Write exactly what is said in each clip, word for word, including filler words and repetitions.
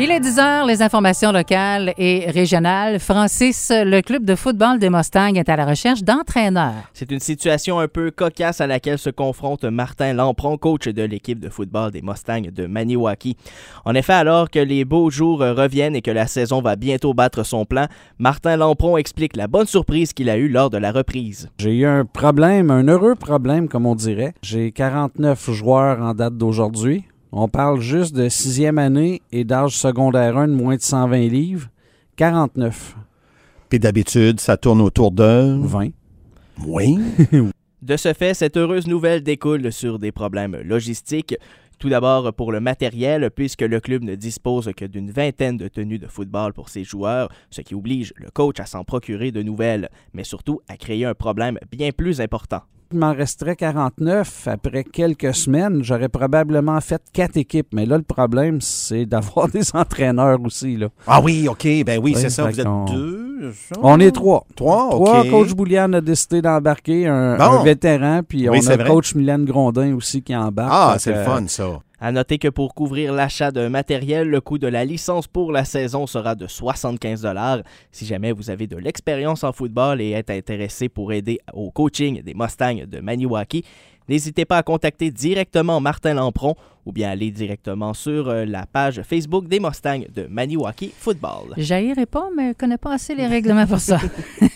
Il est dix heures, les informations locales et régionales. Francis, le club de football des Mustangs est à la recherche d'entraîneurs. C'est une situation un peu cocasse à laquelle se confronte Martin Lampron, coach de l'équipe de football des Mustangs de Maniwaki. En effet, alors que les beaux jours reviennent et que la saison va bientôt battre son plein, Martin Lampron explique la bonne surprise qu'il a eue lors de la reprise. J'ai eu un problème, un heureux problème comme on dirait. J'ai quarante-neuf joueurs en date d'aujourd'hui. On parle juste de sixième année et d'âge secondaire un de moins de cent vingt livres. quarante-neuf. Puis d'habitude, ça tourne autour de... vingt. Oui. De ce fait, cette heureuse nouvelle découle sur des problèmes logistiques. Tout d'abord pour le matériel, puisque le club ne dispose que d'une vingtaine de tenues de football pour ses joueurs, ce qui oblige le coach à s'en procurer de nouvelles, mais surtout à créer un problème bien plus important. Il m'en resterait quarante-neuf. Après quelques semaines, j'aurais probablement fait quatre équipes. Mais là, le problème, c'est d'avoir des entraîneurs aussi. Là. Ah oui, OK. Ben oui, oui c'est ça. Vous êtes on... deux? Ça? On est trois. Trois, OK. Trois. Coach Boulian a décidé d'embarquer un, bon. un vétéran. Puis oui, on a vrai. coach Mylène Grondin aussi qui embarque. Ah, c'est euh, le fun, ça. À noter que pour couvrir l'achat de matériel, le coût de la licence pour la saison sera de soixante-quinze dollars. Si jamais vous avez de l'expérience en football et êtes intéressé pour aider au coaching des Mustangs de Maniwaki, n'hésitez pas à contacter directement Martin Lampron ou bien aller directement sur la page Facebook des Mustangs de Maniwaki Football. J'haïrais pas, mais je ne connais pas assez les règlements pour ça.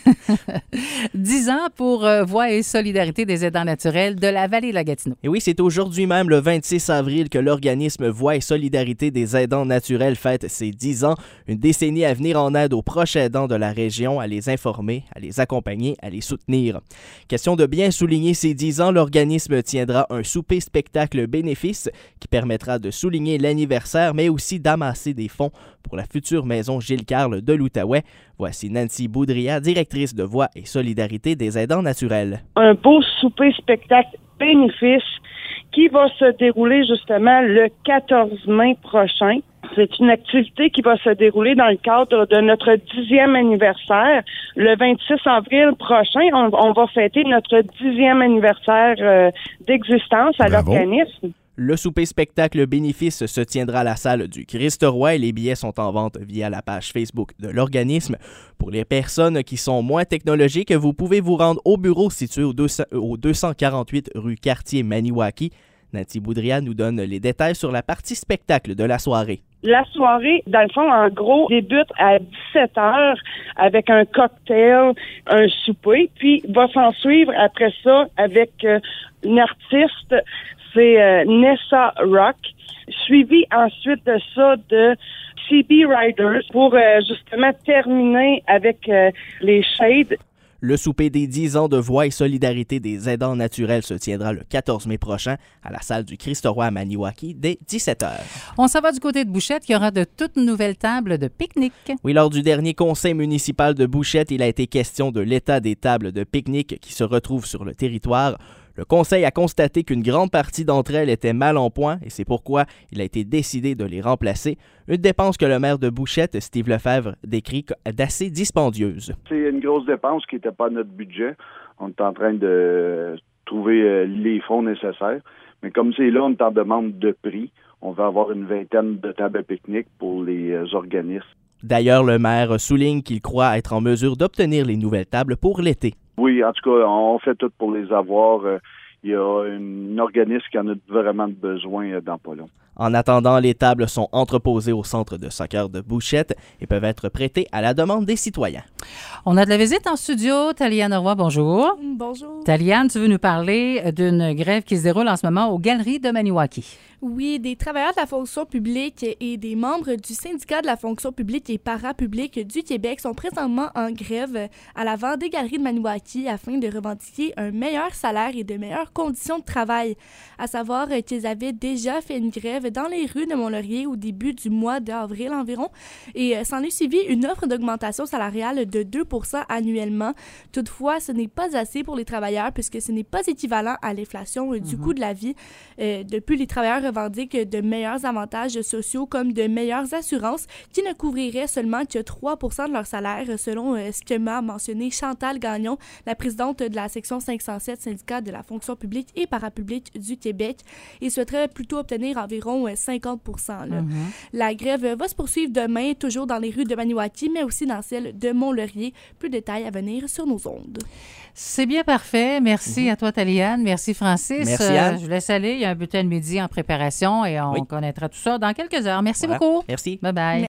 dix ans pour euh, Voix et solidarité des aidants naturels de la vallée de la Gatineau. Et oui, c'est aujourd'hui même, le vingt-six avril, que l'organisme Voix et solidarité des aidants naturels fête ses dix ans, une décennie à venir en aide aux proches aidants de la région, à les informer, à les accompagner, à les soutenir. Question de bien souligner ces dix ans, l'organisme tiendra un souper-spectacle bénéfice qui permettra de souligner l'anniversaire, mais aussi d'amasser des fonds pour la future maison Gilles Carle de l'Outaouais. Voici Nancy Boudria, directrice de Voix et solidarité des aidants naturels. Un beau souper-spectacle bénéfice qui va se dérouler justement le quatorze mai prochain. C'est une activité qui va se dérouler dans le cadre de notre dixième anniversaire. Le vingt-six avril prochain, on, on va fêter notre dixième anniversaire euh, d'existence à Bravo. l'organisme. Le souper-spectacle bénéfice se tiendra à la salle du Christ-Roi et les billets sont en vente via la page Facebook de l'organisme. Pour les personnes qui sont moins technologiques, vous pouvez vous rendre au bureau situé au, deux cents, au deux cent quarante-huit rue Cartier Maniwaki. Nancy Boudria nous donne les détails sur la partie spectacle de la soirée. La soirée, dans le fond, en gros, débute à dix-sept heures avec un cocktail, un souper, puis va s'en suivre après ça avec euh, une artiste, c'est euh, Nessa Rock, suivi ensuite de ça de C B Riders pour euh, justement terminer avec euh, les Shades. Le souper des dix ans de Voix et solidarité des aidants naturels se tiendra le quatorze mai prochain à la salle du Christ-Roi à Maniwaki dès dix-sept heures. On s'en va du côté de Bouchette, qui aura de toutes nouvelles tables de pique-nique. Oui, lors du dernier conseil municipal de Bouchette, il a été question de l'état des tables de pique-nique qui se retrouvent sur le territoire. Le conseil a constaté qu'une grande partie d'entre elles étaient mal en point et c'est pourquoi il a été décidé de les remplacer. Une dépense que le maire de Bouchette, Steve Lefebvre, décrit d'assez dispendieuse. C'est une grosse dépense qui n'était pas notre budget. On est en train de trouver les fonds nécessaires. Mais comme c'est là, on est en demande de prix. On va avoir une vingtaine de tables à pique-nique pour les organismes. D'ailleurs, le maire souligne qu'il croit être en mesure d'obtenir les nouvelles tables pour l'été. Oui, en tout cas, on fait tout pour les avoir. Il y a un organisme qui en a vraiment besoin dans pas long. En attendant, les tables sont entreposées au centre de soccer de Bouchette et peuvent être prêtées à la demande des citoyens. On a de la visite en studio. Taliane Roy, bonjour. Bonjour. Taliane, tu veux nous parler d'une grève qui se déroule en ce moment aux Galeries de Maniwaki. Oui, des travailleurs de la fonction publique et des membres du syndicat de la fonction publique et parapublique du Québec sont présentement en grève à l'avant des Galeries de Maniwaki afin de revendiquer un meilleur salaire et de meilleures conditions de travail. À savoir qu'ils avaient déjà fait une grève dans les rues de Mont-Laurier au début du mois d'avril environ et s'en est suivi une offre d'augmentation salariale de de deux pour cent annuellement. Toutefois, ce n'est pas assez pour les travailleurs puisque ce n'est pas équivalent à l'inflation euh, du Mhm. coût de la vie. Euh, de plus, les travailleurs revendiquent de meilleurs avantages sociaux comme de meilleures assurances qui ne couvriraient seulement que trois pour cent de leur salaire, selon euh, ce que m'a mentionné Chantal Gagnon, la présidente de la section cinq cent sept syndicat de la fonction publique et parapublique du Québec. Ils souhaiteraient plutôt obtenir environ euh, cinquante pour cent. Là. Mhm. La grève va se poursuivre demain, toujours dans les rues de Maniwaki, mais aussi dans celle de Mont-Laurier. Plus de détails à venir sur nos ondes. C'est bien parfait. Merci à toi, Taliane. Merci, Francis. Merci, Euh, Anne. je vous laisse aller. Il y a un bulletin de midi en préparation et on Oui. connaîtra tout ça dans quelques heures. Merci Voilà. beaucoup. Merci. Bye-bye.